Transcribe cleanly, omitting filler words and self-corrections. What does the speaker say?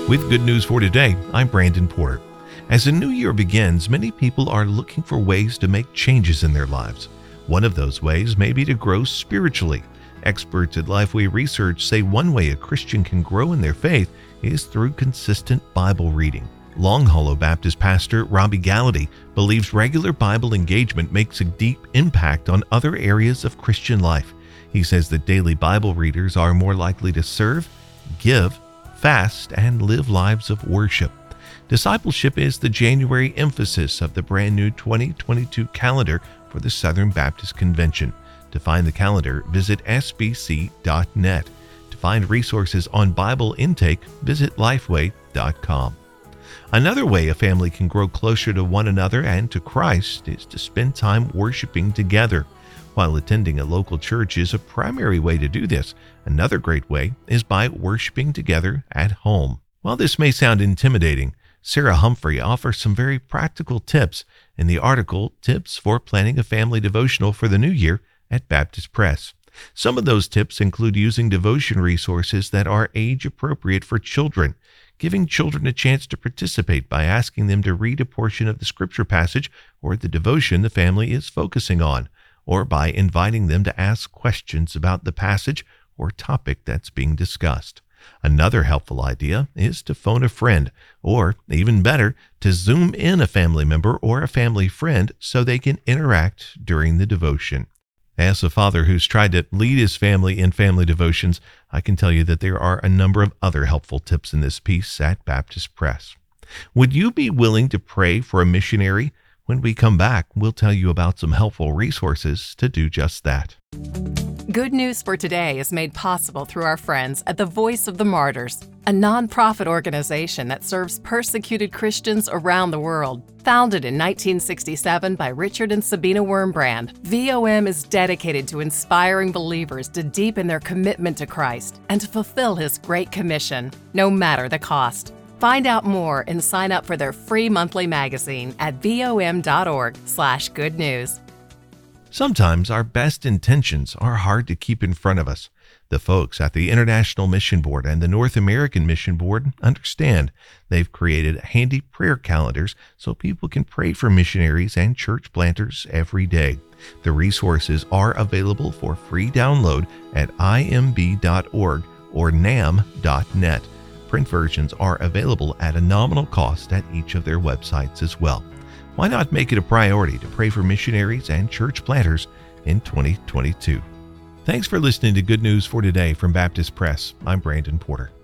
With good news for today, I'm Brandon Porter. As a new year begins, many people are looking for ways to make changes in their lives. One of those ways may be to grow spiritually. Experts at Lifeway Research say one way a Christian can grow in their faith is through consistent Bible reading. Long Hollow Baptist pastor Robbie Gallaty believes regular Bible engagement makes a deep impact on other areas of Christian life. He says that daily Bible readers are more likely to serve, give, fast, and live lives of worship. Discipleship is the January emphasis of the brand new 2022 calendar for the Southern Baptist Convention. To find the calendar, visit sbc.net. To find resources on Bible intake, visit lifeway.com. Another way a family can grow closer to one another and to Christ is to spend time worshiping together. While attending a local church is a primary way to do this, another great way is by worshiping together at home. While this may sound intimidating, Sarah Humphrey offers some very practical tips in the article Tips for Planning a Family Devotional for the New Year at Baptist Press. Some of those tips include using devotion resources that are age appropriate for children, giving children a chance to participate by asking them to read a portion of the scripture passage or the devotion the family is focusing on, or by inviting them to ask questions about the passage or topic that's being discussed. Another helpful idea is to phone a friend, or even better, to Zoom in a family member or a family friend so they can interact during the devotion. As a father who's tried to lead his family in family devotions, I can tell you that there are a number of other helpful tips in this piece at Baptist Press. Would you be willing to pray for a missionary? When we come back, we'll tell you about some helpful resources to do just that. Good News for Today is made possible through our friends at the Voice of the Martyrs, a nonprofit organization that serves persecuted Christians around the world. Founded in 1967 by Richard and Sabina Wurmbrand, VOM is dedicated to inspiring believers to deepen their commitment to Christ and to fulfill His Great Commission, no matter the cost. Find out more and sign up for their free monthly magazine at vom.org/good news. Sometimes our best intentions are hard to keep in front of us. The folks at the International Mission Board and the North American Mission Board understand. They've created handy prayer calendars so people can pray for missionaries and church planters every day. The resources are available for free download at imb.org or nam.net. Print versions are available at a nominal cost at each of their websites as well. Why not make it a priority to pray for missionaries and church planters in 2022? Thanks for listening to Good News for Today from Baptist Press. I'm Brandon Porter.